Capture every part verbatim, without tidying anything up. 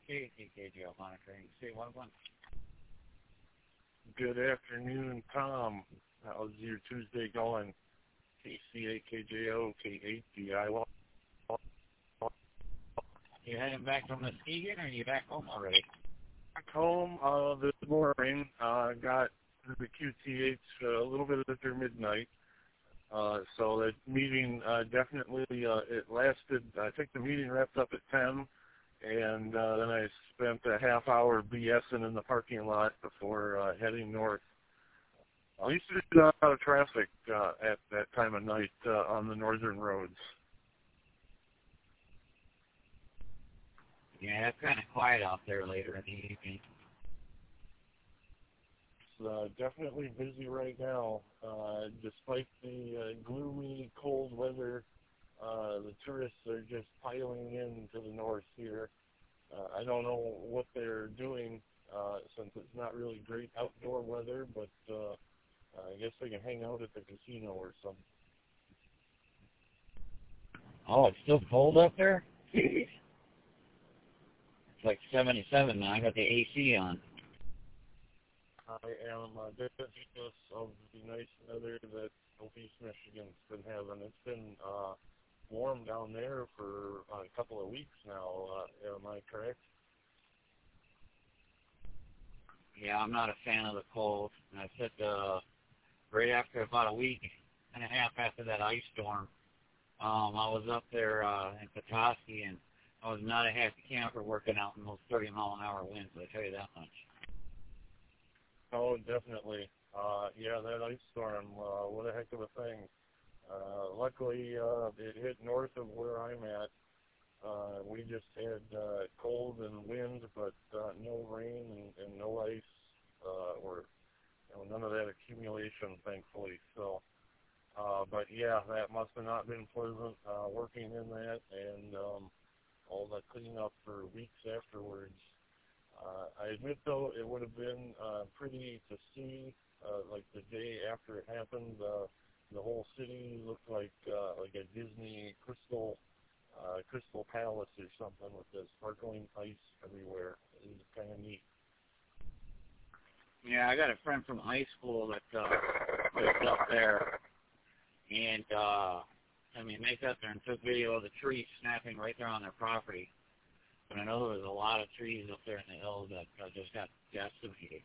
K K J O monitoring. Say one one. Good afternoon, Tom. How's your Tuesday going? K C A K J O K eight D I Y. You heading back from Muskegon, or are you back home already? Back home uh, this morning. Uh, got the Q T H uh, a little bit after midnight. Uh, so that meeting uh, definitely, uh, it lasted, I think the meeting wrapped up at ten, and uh, then I spent a half hour BSing in the parking lot before uh, heading north. I used to do a lot of traffic uh, at that time of night uh, on the northern roads. Yeah, it's kind of quiet out there later in the evening. It's uh, definitely busy right now. Uh, despite the uh, gloomy, cold weather, uh, the tourists are just piling in to the north here. Uh, I don't know what they're doing uh, since it's not really great outdoor weather, but uh, I guess they can hang out at the casino or something. Oh, it's still cold up there? It's like seventy-seven now. I got the A C on. I am uh, jealous of the nice weather that Northeast Michigan's been having. It's been uh, warm down there for uh, a couple of weeks now. Uh, am I correct? Yeah, I'm not a fan of the cold. And I said uh, right after about a week and a half after that ice storm, um, I was up there uh, in Petoskey, and I was not a happy camper working out in those thirty mile an hour winds, I'll tell you that much. Oh, definitely. Uh, yeah, that ice storm, uh, what a heck of a thing. Uh, luckily, uh, it hit north of where I'm at. Uh, we just had uh, cold and wind, but uh, no rain and, and no ice, uh, or you know, none of that accumulation, thankfully. So, uh, but yeah, that must have not been pleasant uh, working in that, and um, all the cleanup for weeks afterwards. Uh, I admit, though, it would have been uh, pretty to see, uh, like the day after it happened, uh, the whole city looked like uh, like a Disney crystal uh, crystal palace or something with the sparkling ice everywhere. It was kind of neat. Yeah, I got a friend from high school that uh, lives up there, and uh, I mean, they got there and took video of the trees snapping right there on their property. But I know there was a lot of trees up there in the hills that uh, just got decimated.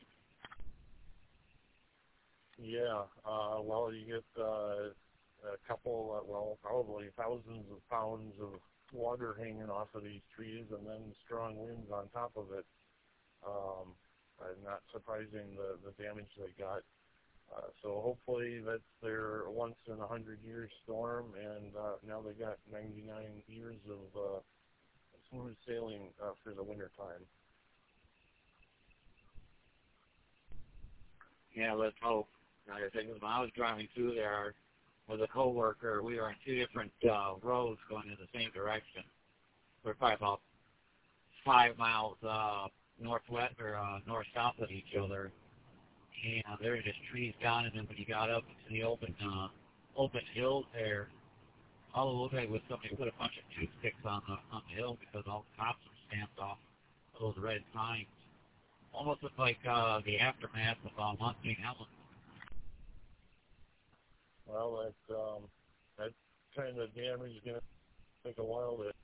Yeah, uh, well, you get uh, a couple, uh, well, probably thousands of pounds of water hanging off of these trees, and then strong winds on top of it. Um, uh, not surprising the, the damage they got. Uh, so hopefully that's their once in a hundred year storm, and uh, now they got ninety-nine years of uh, smooth sailing uh, for the winter time. Yeah, let's hope. Like I said, when I was driving through there with a coworker, we were on two different uh, roads going in the same direction. We're probably about five miles uh, northwest or uh, north-south of each other, and there were just trees down, and then when you got up to the open uh, open hills there, all it looked like was somebody put a bunch of toothpicks on the on the hill because all the cops were stamped off those red signs. Almost looked like uh, the aftermath of uh, Monty Helen. Well, that um, that kind of damage is going to take a while to.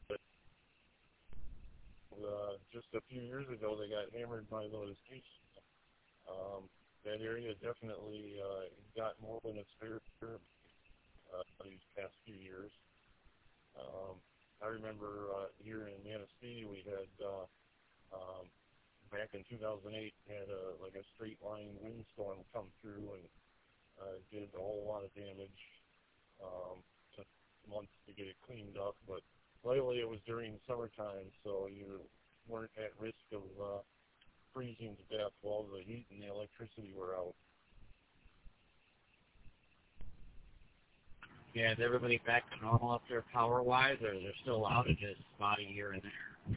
Uh, just a few years ago, they got hammered by those ice. Um, that area definitely uh, got more than its fair share uh, these past few years. Um, I remember uh, here in Manistee, we had uh, um, back in two thousand eight had a, like a straight line windstorm come through and uh, did a whole lot of damage. Um, took months to get it cleaned up, but luckily it was during summertime, so you weren't at risk of uh, freezing to death while the heat and the electricity were out. Yeah, is everybody back to normal up there power-wise, or is there still outages spotty here and there?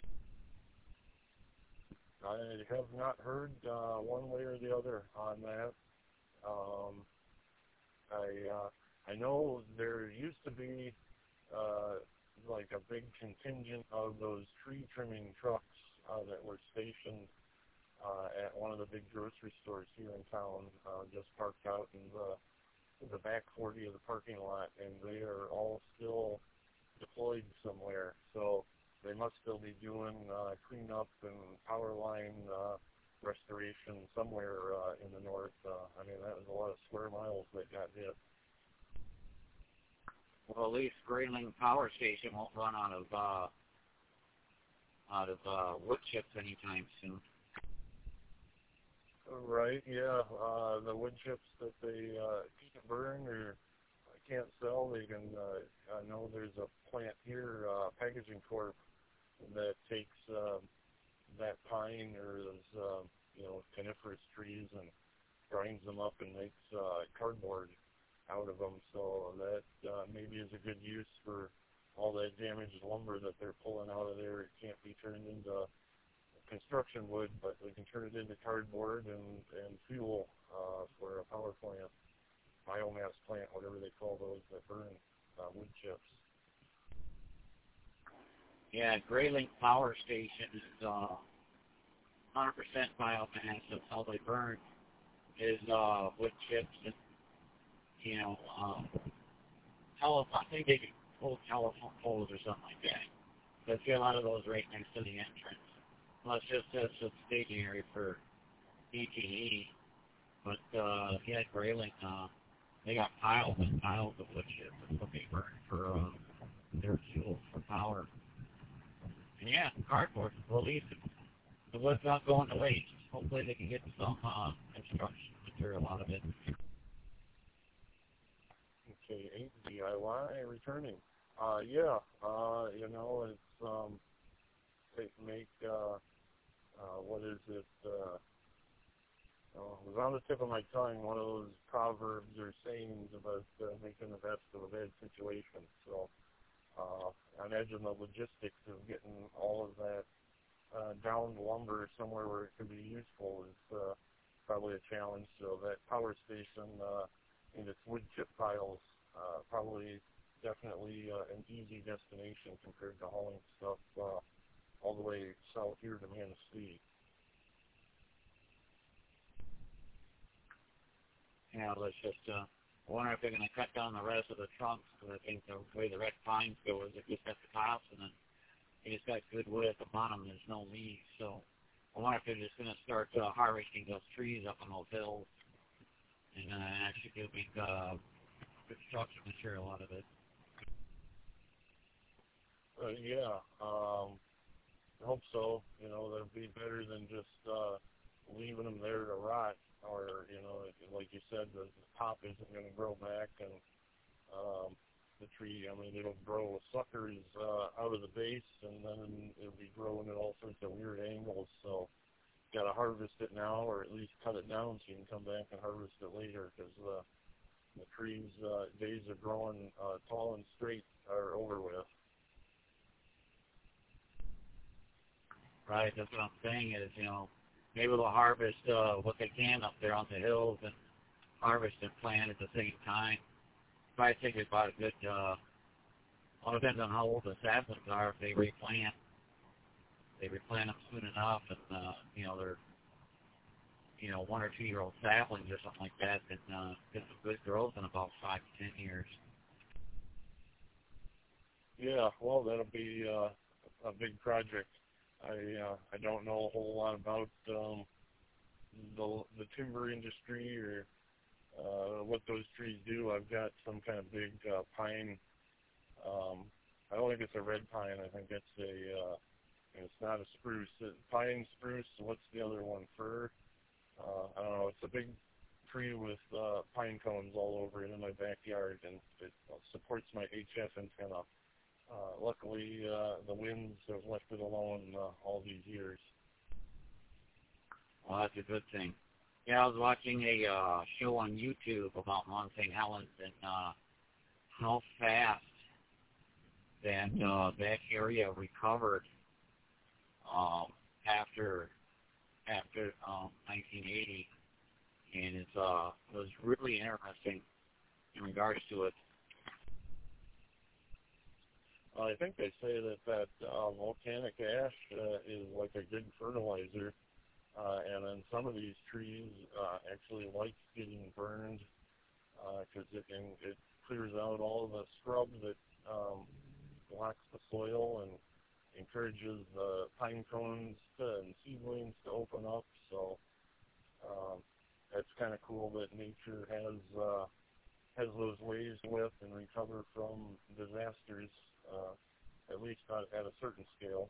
I have not heard uh, one way or the other on that. Um, I uh, I know there used to be uh, like a big contingent of those tree trimming trucks uh, that were stationed uh, at one of the big grocery stores here in town, uh, just parked out in the the back forty of the parking lot, and they are all still deployed somewhere. So they must still be doing uh, cleanup and power line uh, restoration somewhere uh, in the north. Uh, I mean, that was a lot of square miles that got hit. Well, at least Grayling Power Station won't run out of uh, out of uh, wood chips anytime soon. Right, yeah. Uh, the wood chips that they uh, can't burn or can't sell, they can, uh, I know there's a plant here, uh, Packaging Corp, that takes uh, that pine or those, uh, you know, coniferous trees and grinds them up and makes uh, cardboard out of them. So that uh, maybe is a good use for all that damaged lumber that they're pulling out of there. It can't be turned into construction wood, but we can turn it into cardboard and, and fuel uh, for a power plant, biomass plant, whatever they call those that burn uh, wood chips. Yeah, Grayling Power Station is uh, one hundred percent biomass. That's how they burn is uh, wood chips and, you know, um, tele- I think they can pull telephone poles or something like that. But see a lot of those right next to the entrance. Well, it's just it's a staging area for E T E, but uh, yeah, Grayling, uh, they got piles and piles of wood chips. That's what they burn for uh, their fuel for power. And yeah, cardboard. Well, at least the wood's not going to waste. Hopefully, they can get some uh, construction material out of it. Okay, eight D I Y returning. Uh, yeah, uh, you know, it's um, they make. Uh, Uh, what is it? Uh, oh, it was on the tip of my tongue, one of those proverbs or sayings about uh, making the best of a bad situation. So uh, I imagine the logistics of getting all of that uh, downed lumber somewhere where it can be useful is uh, probably a challenge. So that power station uh, and its wood chip piles uh, probably definitely uh, an easy destination compared to hauling stuff uh, all the way south here to Manistee. Yeah, let's just, uh, I wonder if they're going to cut down the rest of the trunks, because I think the way the red pines go is it just at the tops, and then you just got good wood at the bottom, there's no leaves, so I wonder if they're just going to start uh, harvesting those trees up on those hills, and uh, actually get big uh, construction material out of it. Uh, yeah, um, I hope so. You know, that'd be better than just uh, leaving them there to rot, or, you know, like you said, the, the top isn't going to grow back, and um, the tree, I mean, it'll grow suckers uh, out of the base, and then it'll be growing at all sorts of weird angles, so you got to harvest it now, or at least cut it down so you can come back and harvest it later, because uh, the tree's uh, days of growing uh, tall and straight are over with. Right, that's what I'm saying is, you know, maybe they'll harvest uh, what they can up there on the hills and harvest and plant at the same time. Probably take about a good, uh, well, it depends on how old the saplings are. If they replant, they replant them soon enough, and, uh, you know, they're, you know, one or two year old saplings or something like that, that uh, get some good growth in about five to ten years. Yeah, well, that'll be uh, a big project. I uh, I don't know a whole lot about um, the the timber industry or uh, what those trees do. I've got some kind of big uh, pine. Um, I don't think it's a red pine. I think it's a. Uh, it's not a spruce. It's pine, spruce. What's the other one? Fir. Uh, I don't know. It's a big tree with uh, pine cones all over it in my backyard, and it supports my H F antenna. Uh, luckily, uh, the winds have left it alone uh, all these years. Well, that's a good thing. Yeah, I was watching a uh, show on YouTube about Mount Saint Helens and uh, how fast that uh, that area recovered um, after after um, nineteen eighty, and it's uh, it was really interesting in regards to it. I think they say that that uh, volcanic ash uh, is like a good fertilizer, uh, and then some of these trees uh, actually like getting burned because uh, it, it clears out all the scrub that um, blocks the soil and encourages the pine cones to, and seedlings to open up. So um, that's kind of cool that nature has uh, has those ways with and recover from disasters, uh, at least at, at a certain scale.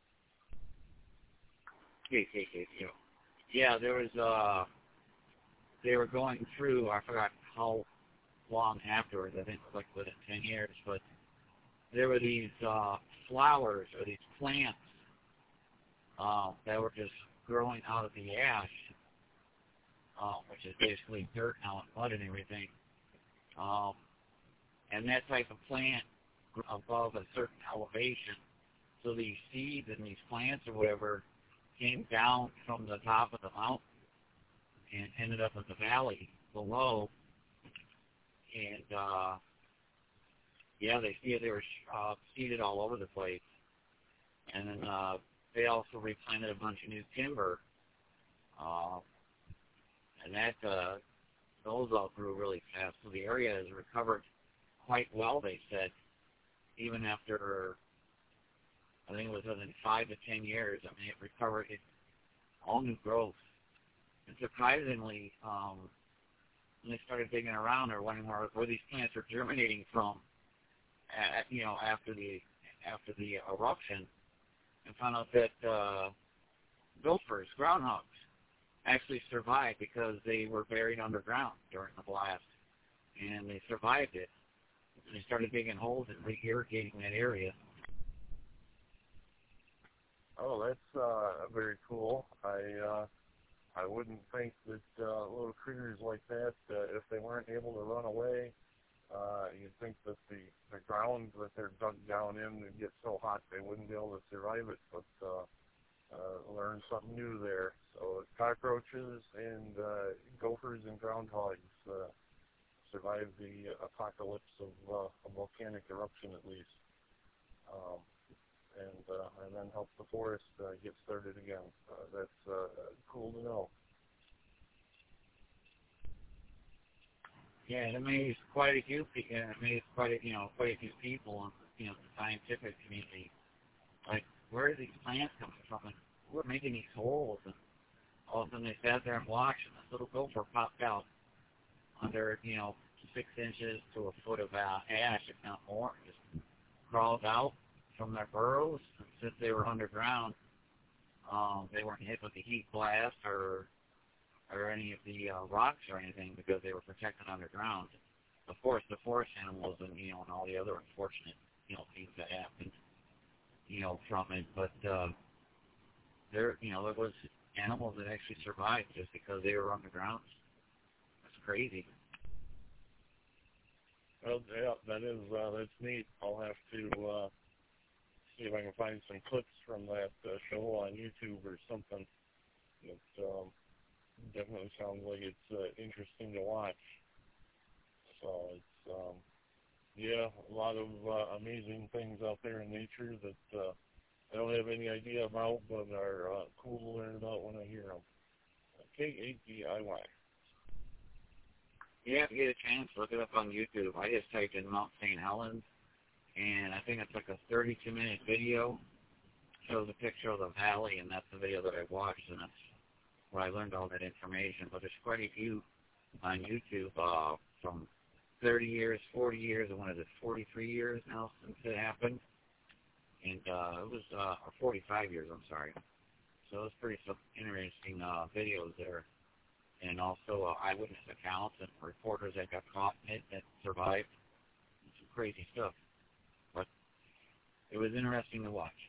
Okay, okay, okay, okay. Yeah, there was, uh, they were going through, I forgot how long afterwards, I think it was like within ten years, but there were these uh, flowers or these plants uh, that were just growing out of the ash, uh, which is basically dirt now and mud and everything. Um, and that type of plant grew above a certain elevation. So these seeds and these plants or whatever came down from the top of the mountain and ended up in the valley below. And, uh, yeah, they see they were uh, seeded all over the place. And then uh, they also replanted a bunch of new timber. Uh, and that, uh, those all grew really fast. So the area has recovered quite well, they said, even after, I think it was within five to ten years. I mean, it recovered it, all new growth. And surprisingly, um, when they started digging around or wondering where, where these plants are germinating from, at, you know, after the after the eruption, and found out that uh, gophers, groundhogs, actually survived because they were buried underground during the blast, and they survived it. And they started digging holes and re-irrigating that area. Oh, that's uh, very cool. I uh, I wouldn't think that uh, little critters like that, uh, if they weren't able to run away, uh, you'd think that the, the ground that they're dug down in would get so hot they wouldn't be able to survive it, but uh, uh, learn something new there. So cockroaches and uh, gophers and groundhogs uh, survived the apocalypse of uh, a volcanic eruption at least. Um, and uh, and then help the forest uh, get started again. Uh, that's uh, cool to know. Yeah, it amazed quite a few people. It amazed quite a, you know, quite a few people in, you know, the scientific community. Like, where are these plants coming from? And we're making these holes, and all of a sudden they sat there and watched, and this little gopher popped out under, you know, six inches to a foot of uh, ash, if not more. Just crawled out from their burrows. And since they were underground, um, they weren't hit with the heat blast or or any of the uh, rocks or anything because they were protected underground. Of course, the forest animals and, you know, and all the other unfortunate, you know, things that happened, you know, from it. But uh, there, you know, there was animals that actually survived just because they were underground. That's crazy. Well, yeah, that is uh, that's neat. I'll have to uh, see if I can find some clips from that uh, show on YouTube or something. It um, definitely sounds like it's uh, interesting to watch. So it's um, yeah, a lot of uh, amazing things out there in nature that uh, I don't have any idea about, but are uh, cool to learn about when I hear them. K A D I Y. Yeah, if you get a chance, look it up on YouTube. I just typed in Mount Saint Helens, and I think it's like a thirty-two minute video. Shows a picture of the valley, and that's the video that I watched, and that's where I learned all that information. But there's quite a few on YouTube uh, from thirty years, forty years, and what is it, forty-three years now since it happened. And uh, it was, uh, or forty-five years, I'm sorry. So it was pretty some interesting uh, videos there. And also uh, eyewitness accounts and reporters that got caught in it that survived. Some crazy stuff. But it was interesting to watch.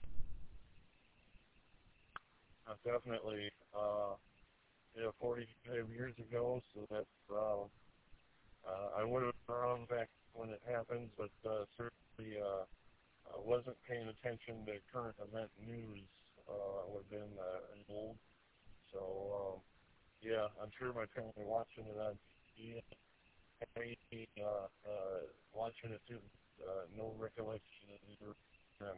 Uh, definitely. Uh, yeah, forty-five years ago, so that's, uh, uh, I would have been around back when it happened, but uh, certainly uh, uh, wasn't paying attention to current event news uh, within uh, old. So, um, yeah, I'm sure my family watching it on T V, uh, uh, watching it through uh, no recollection of either then.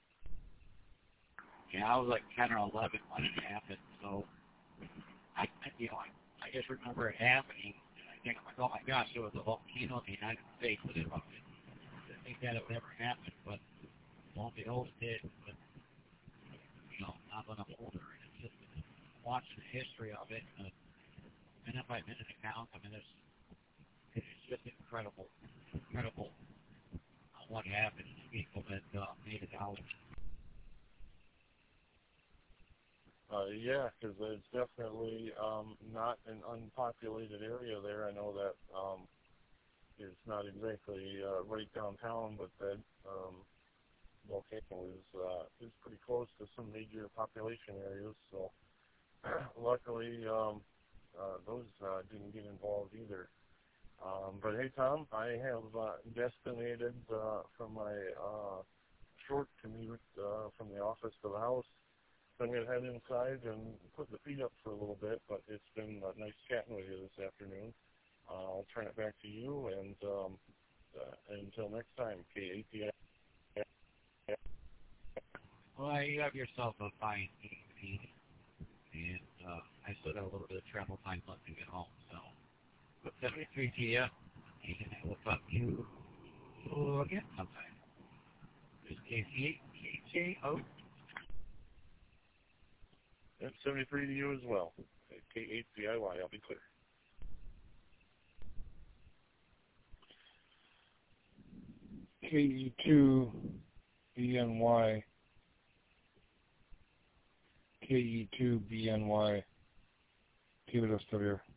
Yeah, I was like ten or eleven when it happened, so I, I you know, I, I just remember it happening, and I think, like, oh my gosh, there was a volcano in the United States that erupted. I didn't think that it would ever happen, but lo and behold, it did. But, you know, now that I'm older, and it's just watching the history of it, uh, minute by minute account, I mean, it's, it's just incredible, incredible uh, what happened to people that uh, made it out. Uh, yeah, because it's definitely um, not an unpopulated area there. I know that um, it's not exactly uh, right downtown, but that um, volcano is uh, is pretty close to some major population areas. So luckily, um, uh, those uh, didn't get involved either. Um, but hey, Tom, I have uh, destinated uh, from my uh, short commute uh, from the office to the house. So I'm going to head inside and put the feet up for a little bit, but it's been uh, nice chatting with you this afternoon. Uh, I'll turn it back to you, and um, uh, until next time, K A T I. Well, you have yourself a fine evening, and uh, I still got a little bit of travel time left to get home, so put seventy-three to you, and I will talk to you again sometime. This is K C K J O. And seventy-three to you as well. K A T I Y, I'll be clear. K E two B N Y. K E two B N Y. Keep it up, still here.